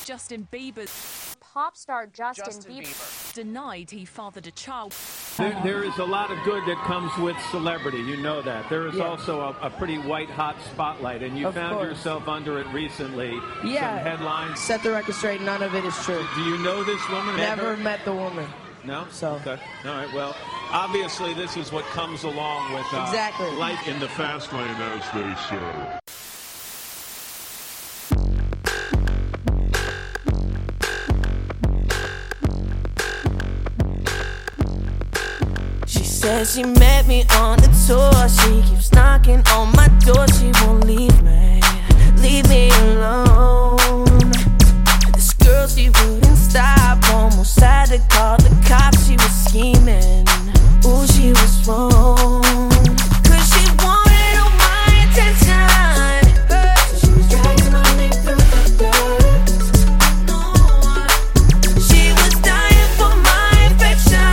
Justin Bieber. Pop star Justin Bieber Denied he fathered a child. There is a lot of good that comes with celebrity. You know that. There is also a pretty white-hot spotlight, and you found yourself under it recently. Yeah. Some headlines. Set the record straight. None of it is true. Do you know this woman? Never met the woman. No? So. Okay. All right. Well, obviously, this is what comes along with exactly. life in the fast lane, as they say. Says she met me on the tour. She keeps knocking on my door. She won't leave me alone. This girl, she wouldn't stop. Almost had to call the cops. She was scheming. Ooh, she was wrong. 'Cause she wanted all my attention. So she was dragging my name through the dirt. She was dying for my affection.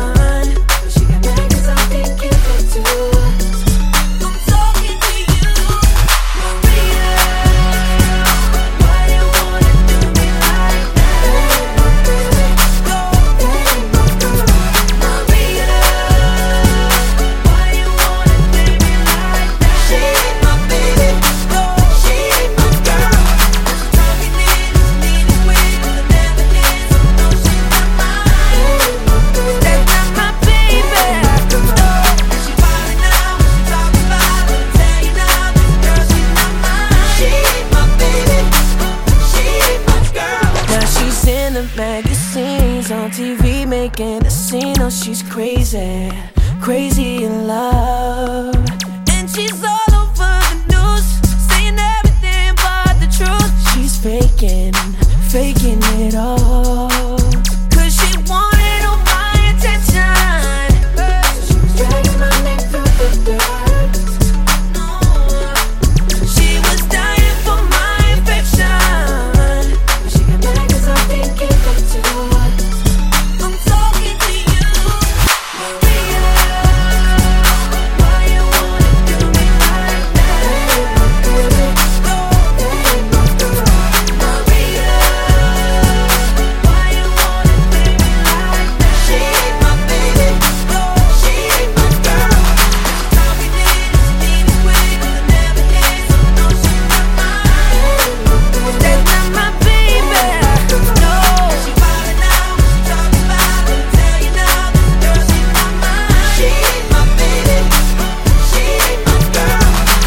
Magazines on TV making a scene. Oh, she's crazy, crazy in love. And she's all over the news, saying everything but the truth. She's faking it all. 'Cause she wanted all my attention. So she was dragging my name through the dirt. She was dying for my affection. But she got mad 'cause I'm thinking. I'm talking to you, Maria. Why you wanna do me like that? Maria, why you wanna play me like that? She ain't my baby, she ain't my girl. Talking in the speedy way, 'cause I never did, so no, she's not mine. That's not my baby, no. She wildin' out, she talking about it, tell you now, this girl, she's not mine. She ain't my baby, she ain't my girl.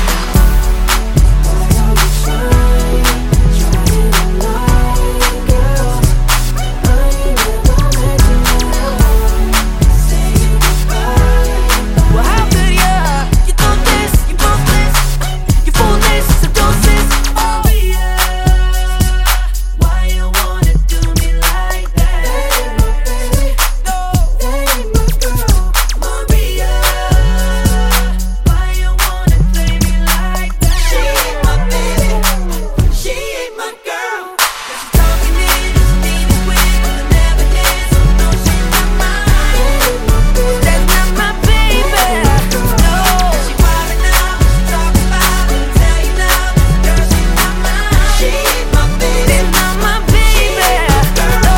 Well, how could you do this, you both this, you foolish, so don't sis. Oh yeah, why you wanna do me like that? No, that ain't my girl. Maria, why you wanna play me like that? She ain't my baby, she ain't my girl. She's talking in the speedy way, 'cause I never did, so no, she's not mine. That's not my baby, no. She wildin' out, she talking about it, tell you now, this girl, she's not mine. She ain't my baby, that's not my baby, no.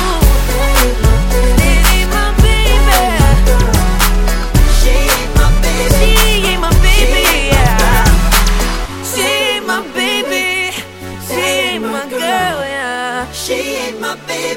It ain't my baby. She ain't my baby, she ain't my baby, yeah. She ain't my baby, she ain't my girl, yeah. She ain't my baby.